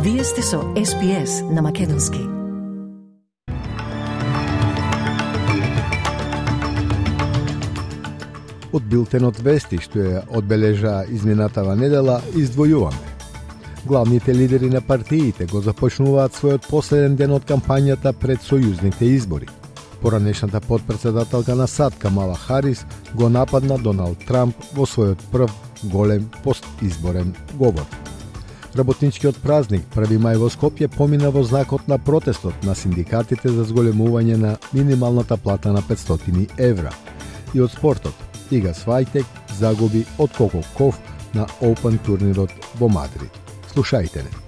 Вие сте со SPS на Македонски. Од билтенот вести што ја одбележа изминатава недела издвојуваме. Главните лидери на партиите го започнуваат својот последен ден од кампањата пред сојузните избори. Поранешната подпредседателка на САД Камала Харис го нападна Доналд Трамп во својот прв голем постизборен говор. Работничкиот празник 1 мај во Скопје помина во знакот на протестот на синдикатите за зголемување на минималната плата на 500 евра. И од спортот, Ига Свајтек загуби од Коко Ков на Open турнирот во Мадрид. Слушајте не.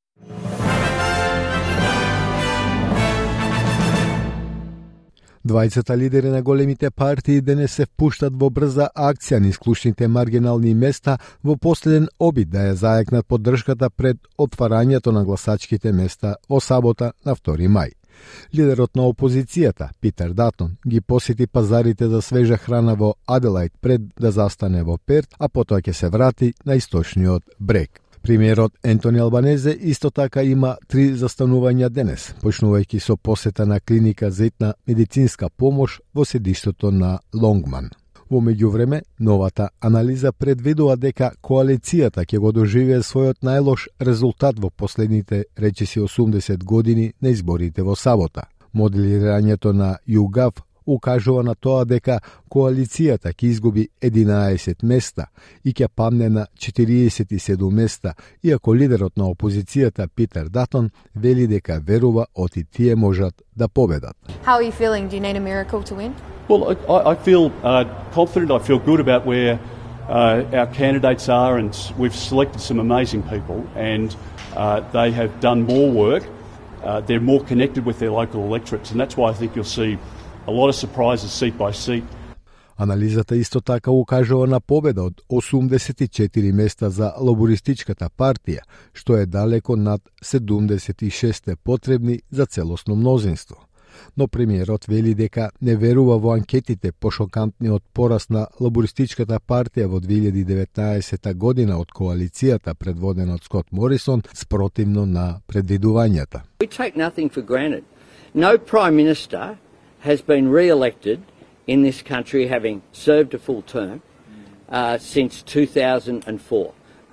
Двајцата лидери на големите партии денес се впуштат во брза акција низ клучните маргинални места во последен обид да ја зајакнат поддршката пред отварањето на гласачките места во сабота на 2 мај. Лидерот на опозицијата, Питер Датон, ги посети пазарите за свежа храна во Аделајд пред да застане во Перт, а потоа ќе се врати на источниот брег. Премиерот Ентони Албанезе исто така има 3 застанувања денес, почнувајќи со посета на клиника за итна медицинска помош во седиштето на Лонгман. Во меѓувреме, новата анализа предвидува дека коалицијата ќе го доживее својот најлош резултат во последните речиси 80 години на изборите во сабота. Моделирањето на YouGov укажува на тоа дека коалицијата ќе изгуби 11 места и ќе падне на 47 места, иако лидерот на опозицијата Питер Датон вели дека верува оти тие можат да победат. How are you feeling? Do you need a miracle to win? Well, I feel confident. I feel good about where our candidates are, and we've selected some amazing people, and they have done more work. They're more connected with their local electorates, and that's why I think you'll see a lot of surprises seat by seat. Анализата исто така укажува на победа од 84 места за лабористичката партија, што е далеко над 76 потребни за целосно мнозинство. Но премиерот вели дека не верува во анкетите по шокантниот пораст на лабористичката партија во 2019 година од коалицијата предводена од Скот Морисон спротивно на предвидувањата. We take nothing for granted. No prime minister has been re-elected in this country having served a full term since 2004.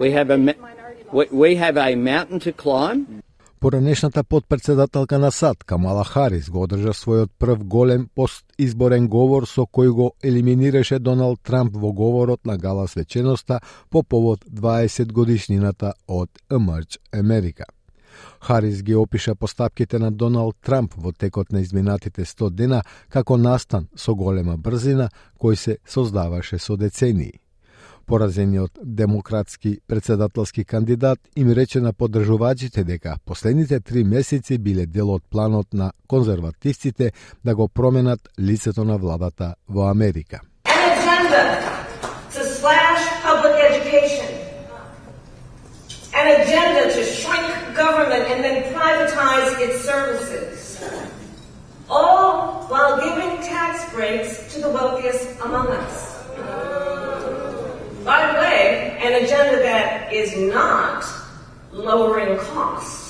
We have a mountain to climb. Поранешната подпредседателка на САД Камала Харис го одржа својот прв голем постизборен говор со кој го елиминираше Доналд Трамп во говорот на гала свеченоста по повод 20 годишнината од Emerge America. Харис ги опиша постапките на Доналд Трамп во текот на изминатите 100 дена како настан со голема брзина кој се создаваше со децении. Поразениот демократски председателски кандидат им рече на поддржувачите дека последните 3 месеци биле дел од планот на конзервативците да го променат лицето на владата во Америка. An agenda to slash public education. An agenda to shrink government and then privatize its services. All while giving tax breaks to the wealthiest among us. By the way, an agenda that is not lowering costs,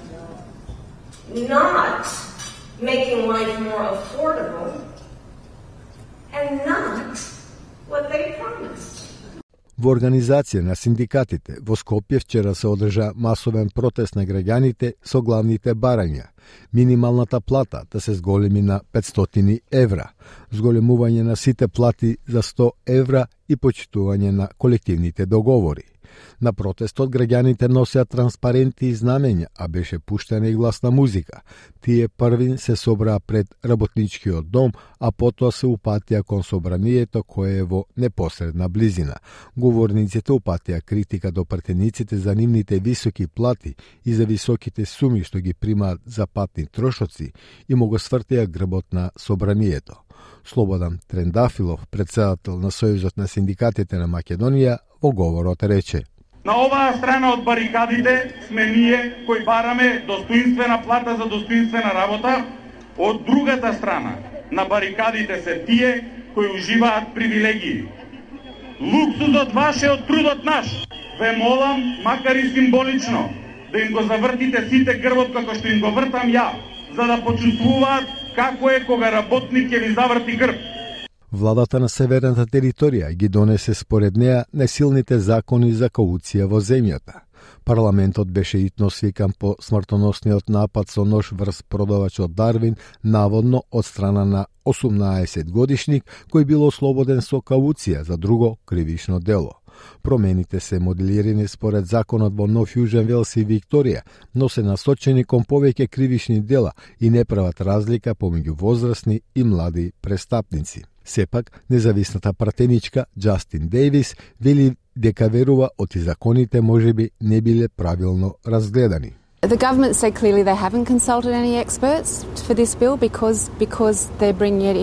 not making life more affordable, and not what they promised. Во организација на синдикатите во Скопје вчера се одржа масовен протест на граѓаните со главните барања. Минималната плата да се зголеми на 500 евра, зголемување на сите плати за 100 евра и почитување на колективните договори. На протестот граѓаните носеа транспаренти и знамења, а беше пуштена и гласна музика. Тие први се собраа пред работничкиот дом, а потоа се упатија кон собранието кое е во непосредна близина. Говорниците упатија критика до пратениците за нивните високи плати и за високите суми што ги примаат за патни трошоци и му го свртеа грбот на собранието. Слободан Трендафилов, председател на Сојузот на синдикатите на Македонија, во говорот рече: На оваа страна од барикадите сме ние кои бараме достоинствена плата за достоинствена работа, од другата страна на барикадите се тие кои уживаат привилегии. Луксузот ваш е од трудот наш. Ве молам, макар и символично, да им го завртите сите грбот како што им го вртам ја, за да почувствуваат како е кога работник ќе ви заврти грб. Владата на северната територија ги донесе според неа несилните закони за кауција во земјата. Парламентот беше итно свикан по смртоносниот напад со нож врз продавачот Дарвин, наводно од страна на 18-годишник кој бил ослободен со кауција за друго кривично дело. Промените се моделирани според законот во Нов Јужен Велс и Викторија, но се насочени кон повеќе кривични дела и не прават разлика помеѓу возрастни и млади престапници. Сепак, независната пратеничка Джастин Дейвис вели дека верува оти законите можеби не биле правилно разгледани. The government said clearly they haven't consulted any experts for this bill because they're bringing it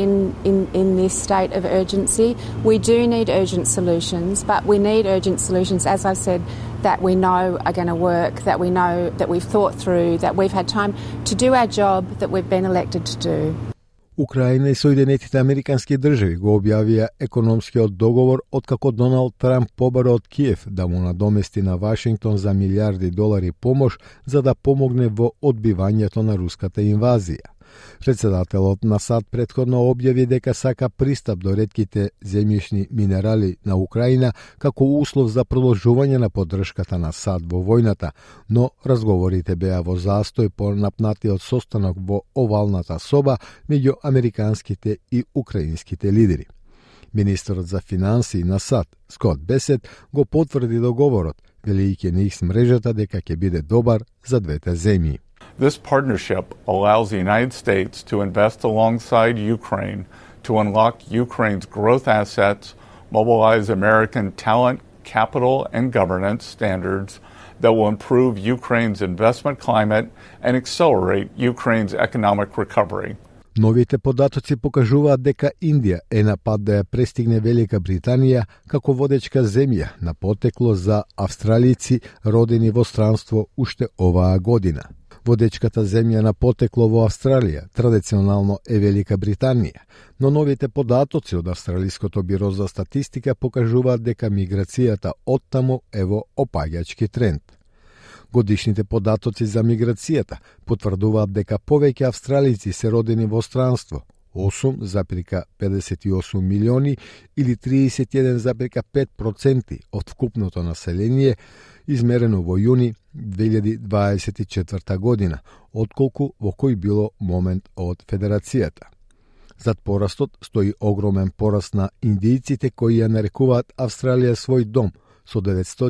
in this state of urgency. We do need urgent solutions, but we need urgent solutions, as I've said, that we know are going to work, that we know that we've thought through, that we've had time to do our job that we've been elected to do. Украина и Соединетите Американски држави го објавија економскиот договор откако Доналд Трамп побара од Киев да му надомести на Вашингтон за милиарди долари помош за да помогне во одбивањето на руската инвазија. Председателот на САД претходно објави дека сака пристап до ретките земјишни минерали на Украина како услов за продолжување на поддршката на САД во војната, но разговорите беа во застој по напнатиот состанок во овалната соба меѓу американските и украинските лидери. Министерот за финансии на САД, Скот Бесет, го потврди договорот, велејќи низ мрежата дека ќе биде добар за двете земји. This partnership allows the United States to invest alongside Ukraine to unlock Ukraine's growth assets, mobilize American talent, capital, and governance standards that will improve Ukraine's investment climate and accelerate Ukraine's economic recovery. Новите податоци покажуваат дека Индија е на пат да ја престигне Велика Британија како водечка земја на потекло за австралици родени во странство уште оваа година. Водечката земја на потекло во Австралија традиционално е Велика Британија, но новите податоци од Австралиското биро за статистика покажуваат дека миграцијата оттаму е во опаѓачки тренд. Годишните податоци за миграцијата потврдуваат дека повеќе австралици се родени во странство, 8,58 милиони или 31,5% од вкупното население, измерено во јуни 2024 година, отколку во кој било момент од Федерацијата. Зад порастот стои огромен пораст на индијците кои ја нарекуваат Австралија свој дом, со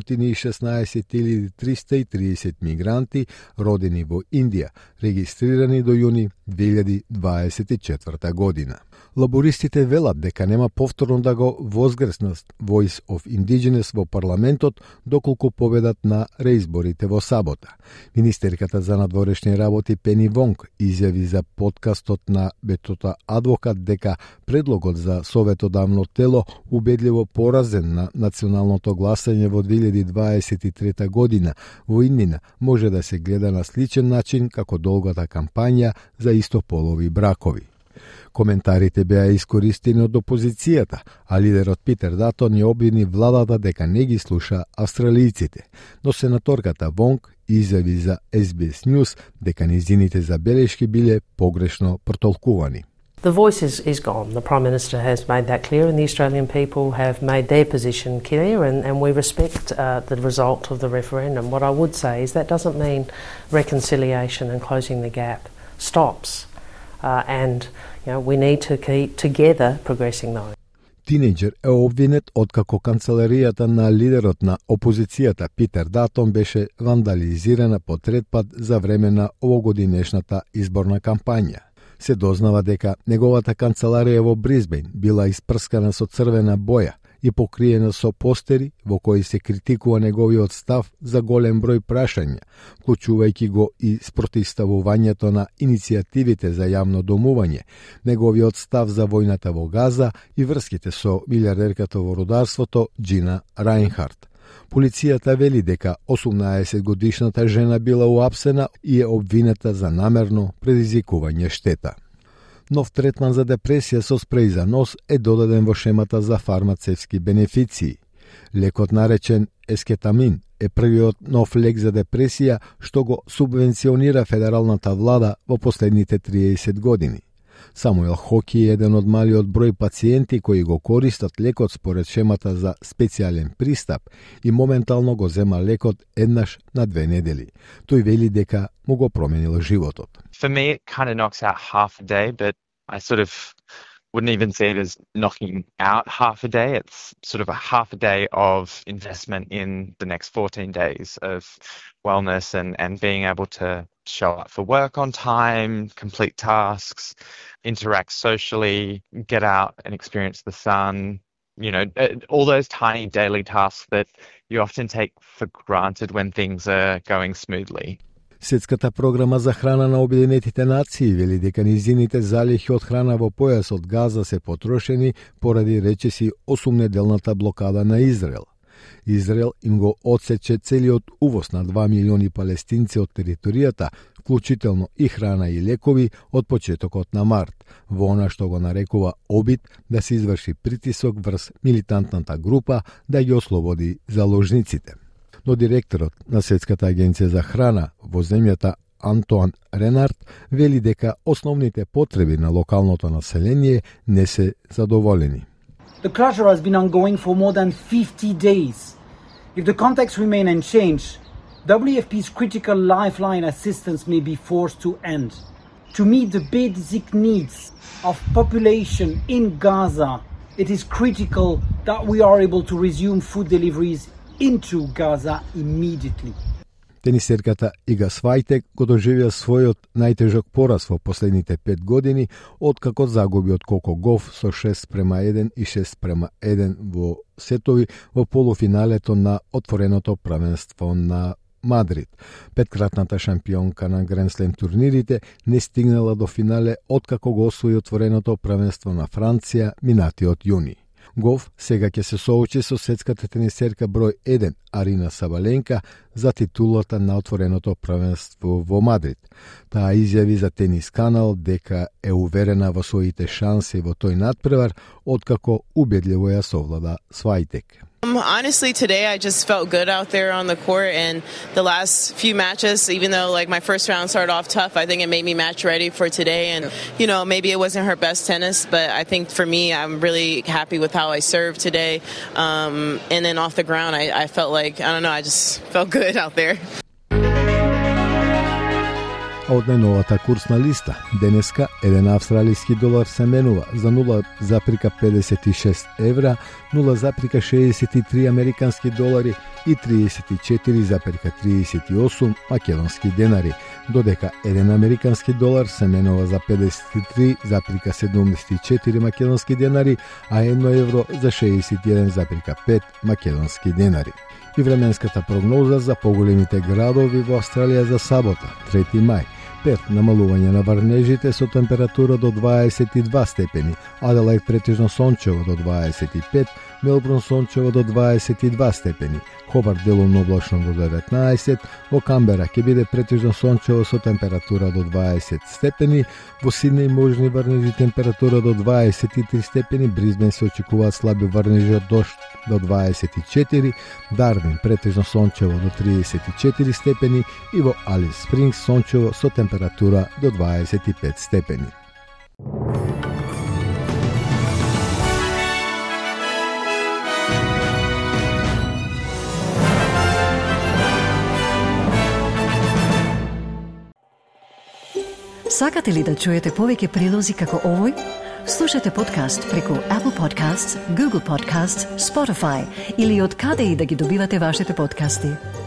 916.330 мигранти родени во Индија, регистрирани до јуни 2024 година. Лабористите велат дека нема повторно да го возгреснат Voice of Indigenous во парламентот доколку победат на реизборите во сабота. Министерката за надворешни работи Пени Вонг изјави за подкастот на Бетота Адвокат дека предлогот за советодавно тело убедливо поразен на националното гласање во 2023 година во иднина може да се гледа на сличен начин како долгата кампања за истополови бракови. Коментарите беа искористени од опозицијата, а лидерот Питер Датон ја обвини владата дека не ги слуша австралијците, но сенаторката Вонг изјави за SBS News дека низините забелешки биле погрешно протолкувани. The voice is gone. The Prime Minister has made that clear and the Australian people have made their position clear and we respect the result of the referendum. What I would say is that doesn't mean reconciliation and closing the gap stops. And we need to keep together progressing those. Тинејџер е обвинет откако канцеларијата на лидерот на опозицијата Питер Датон беше вандализирана по трет пат за време на овогодинешната изборна кампања. Се дознава дека неговата канцеларија во Брисбејн била испрскана со црвена боја и покриена со постери во кои се критикува неговиот став за голем број прашања, вклучувајќи го и спротивставувањето на иницијативите за јавно домување, неговиот став за војната во Газа и врските со милиардерката во рударството Джина Рајнхарт. Полицијата вели дека 18-годишната жена била уапсена и е обвинета за намерно предизвикување штета. Нов третман за депресија со спреј за нос е додаден во шемата за фармацевски бенефиции. Лекот наречен ескетамин е првиот нов лек за депресија што го субвенционира федералната влада во последните 30 години. Самуел Хоки е еден од малиот број пациенти кои го користат лекот според шемата за специјален пристап и моментално го зема лекот еднаш на 2 недели. Тој вели дека му го променило животот. For me, it kind of knocks out half a day, but I sort of wouldn't even see it as knocking out half a day. It's sort of a half a day of investment in the next 14 days of wellness and being able to show up for work on time, complete tasks, interact socially, get out and experience the sun, you know, all those tiny daily tasks that you often take for granted when things are going smoothly. Светската програма за храна на Обединетите нации вели дека низините залихи од храна во појасот Газа се потрошени поради речиси 8-неделната блокада на Израел. Израел им го одсече целиот увоз на 2 милиони палестинци од територијата, вклучително и храна и лекови од почетокот на март, во она што го нарекува обид да се изврши притисок врз милитантната група да ги ослободи заложниците. Но директорот на Светската агенција за храна во земјата Антоан Ренард вели дека основните потреби на локалното население не се задоволени. The closure has been ongoing for more than 50 days. If the context remains unchanged, WFP's critical lifeline assistance may be forced to end. To meet the basic needs of population in Gaza, it is critical that we are able to resume food deliveries into Gaza immediately. Тенисерката Ига Свајтек го доживеа својот најтежок пораз во последните 5 години, откако загуби од Коко Гоф со 6:1 и 6:1 во сетови во полуфиналето на отвореното правенство на Мадрид. Петкратната шампионка на Гренслем турнирите не стигнала до финале откако го освои отвореното правенство на Франција минатиот јуни. Гоф сега ќе се соочи со светската тенисерка број 1 Арина Сабаленка за титулата на отвореното правенство во Мадрид. Таа изјави за Тенис Канал дека е уверена во своите шанси во тој надпревар, откако убедливо ја совлада Свајтек. Honestly, today I just felt good out there on the court, and the last few matches, even though like my first round started off tough, I think it made me match ready for today. And you know, maybe it wasn't her best tennis, but I think for me, I'm really happy with how I served today. And then off the ground, I felt like, I don't know, I just felt good out there. А од најновата курсна листа, денеска еден австралиски долар се менува за 0,56 евра, 0,63 американски долари и 34,38 македонски денари, додека еден американски долар се менува за 53,74 македонски денари, а 1 евро за 61,5 македонски денари. И временската прогноза за поголемите градови во Австралија за сабота, 3 мај. Перт намалување на врнежите со температура до 22 степени, Аделаид претежно сончево до 25, Мелбурн сончево до 22 степени, Хобарт делумно облачно до 19, во Камбера ќе биде претежно сончево со температура до 20 степени, во Сиднеј можни врнежи температура до 23 степени, Бризбен се очекуваат слаби врнежи од дожд до 24, Дарвин претежно сончево до 34 степени и во Алис Спрингс сончево со температура до 25 степени. Сакате ли да чуете повеќе прилози како овој? Слушате подкаст преку Apple Podcasts, Google Podcasts, Spotify или од каде и да ги добивате вашите подкасти.